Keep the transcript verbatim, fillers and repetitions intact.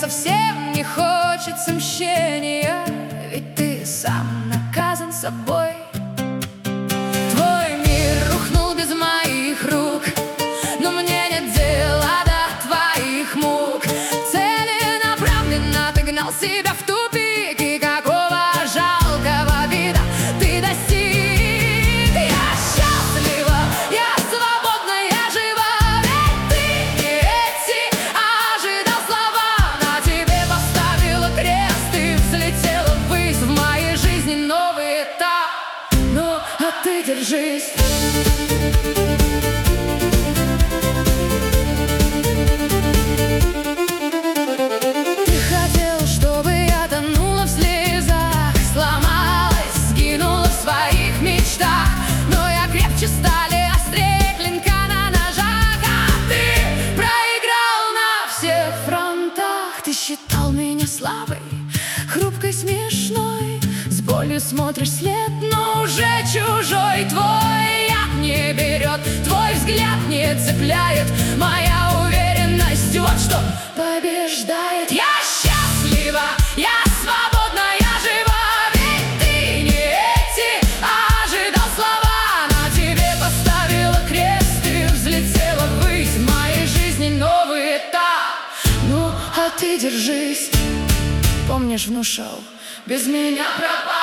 совсем не хочется мщения, ведь ты сам наказан собой. Твой мир рухнул без моих рук, но мне нет дела до твоих мук. Целенаправленно ты гнал себя в тупик, и какого жалкого вида ты достиг. Я счастлива, я свободна, я жива, ведь ты не эти ожидал слова. На тебе поставила крест, ты взлетела ввысь, в моей жизни новый этап. Ну, а ты держись. Ты считал меня слабой, хрупкой, смешной, с болью смотришь след, но уже чужой. Твой яд не берет, твой взгляд не цепляет, моя уверенность вот что побеждает. Я счастлива, я свободна, я жива, ведь ты не эти ожидал слова. На тебе поставила крест, ты взлетела ввысь, в моей жизни новый этап. Ну, а ты держись, помнишь, внушал, без меня пропал.